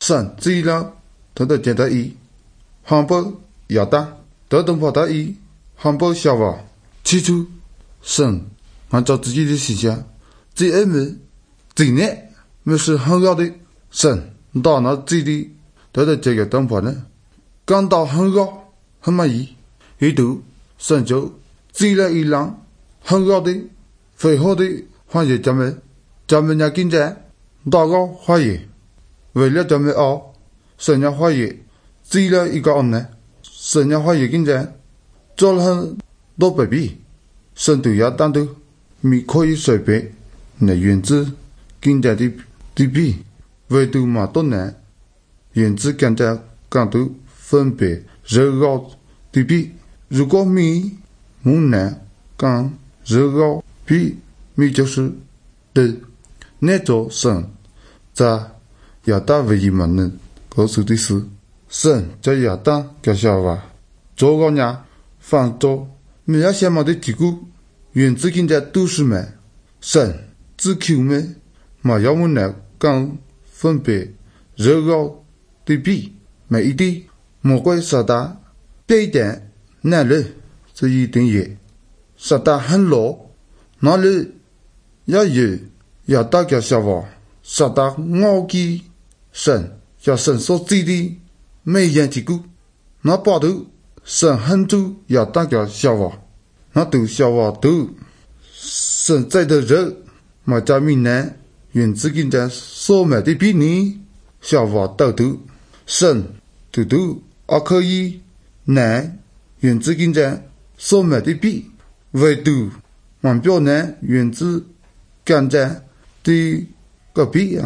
神知了，他的见得一，汉堡亚当，得东跑得一，汉堡小娃。起初，神按照自己的形象，最爱美、最爱美是很好的神，到那自己的他的这个东跑呢，感到很好，很满意。于是神就制了一辆很好的、最好的欢喜咱们家经济大个欢喜，为了咱们神家欢喜制了一个呢，神家欢喜经济做了很多百倍，神对亚当的米可以随便那原子经济的比，唯独马多呢原子经济感到分别热高的比。如果米木难跟热高比，米就是对那座神在亚当唯一们能告诉的是，神在亚当跟夏娃做个人放做没有什么的结果，原子经济都是美，神只求美，没有木难跟分别热高的比，每一滴魔鬼撒旦别一点难了，这一定也撒旦很老，那里也有亚当跟夏娃撒旦傲气神，叫神所知的每样结果，那把头神很住亚当跟夏娃，那都夏娃都神在的人，马家闽南原子经济所买的比你夏娃都神都可以难原子经济所买的比，唯独满标呢原子经济的个比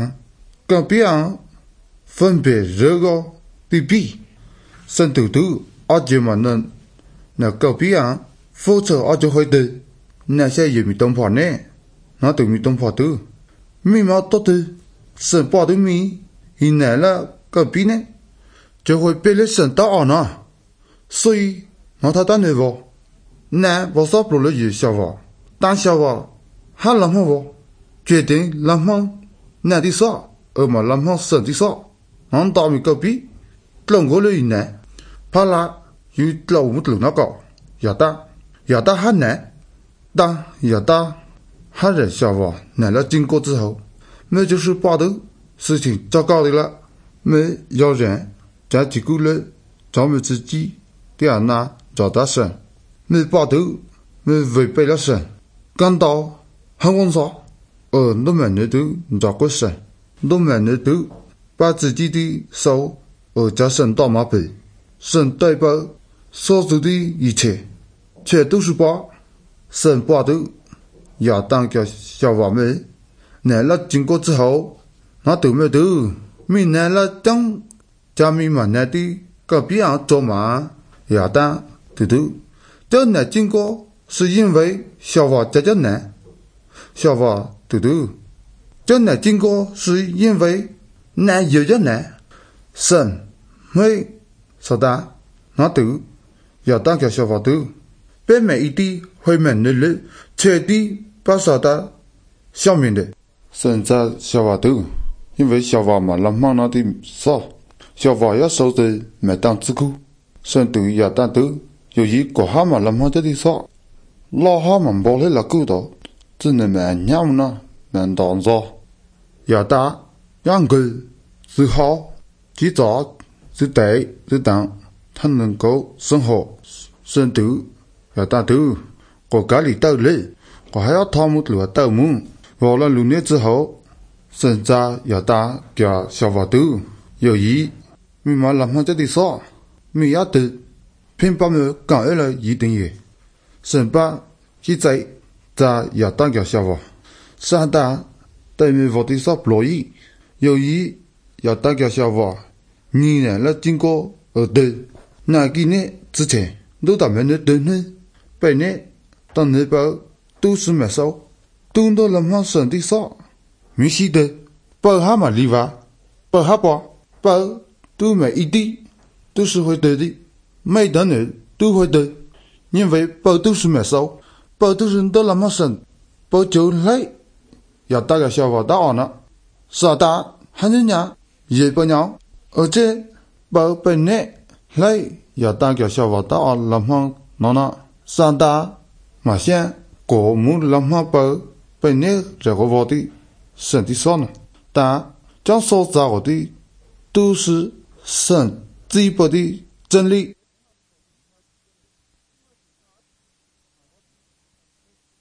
分别热个的比，神都就嘛能那个比否则就会的那些也没东跑呢，那都没东跑的，没毛多的神把的米一来了个比呢，就会被了神到呢，所以那他当然不，那我说不了有小娃，当小娃还那么我决定那么那的说，而嘛那么神的说，俺到米个比，弄过了一年，怕啦有老母头那个亚当还难，当亚当还人小娃来了经过之后，那就是把的事情糟糕的了，没有人在结果了，咱们自己的那找到神，没把头没违背了神，感到很温爽，我们呢都找过神，我们呢都把自己的手加神到马背，神代表所做的一切，全都是把神把头亚当跟夏娃们来了经过之后，那都没都没来了当家民们来的隔壁做嘛亚当都这来经过是因为夏娃这难，夏娃都这来经过是因为难有着难，神没说的那都亚当跟夏娃都被每一滴会门的人彻底把说的消灭的，神在夏娃都因为夏娃嘛那么那的说夏娃要受的没当之苦，神对亚当都由于国哈嘛那么的说老哈嘛不来了够的，只能没娘呢能当着亚当养狗是好及早是对是当他能够生活，神对亚当都国家里斗累，我还要他们来斗门，过了6年之后，神在亚当跟夏娃都由于没嘛那么的说没要的偏把me讲了一定也，神把现在亚当跟夏娃上当对me我的说不乐意，由于亚当跟夏娃你呢了经过的那几年之前都他们的等呢百年当那包都是没收都到那么神的说没事的包哈嘛里哇包哈包都每一滴都是会得的，每个人都会得，因为包都是没收，包都是到那么神，包就来要大个小娃到了，傻大还是娘也不娘而且把本内来要当个小娃到老妈那那上大马先国母老妈把本内这个娃的身体上呢，但将所找的都是神基本的真理。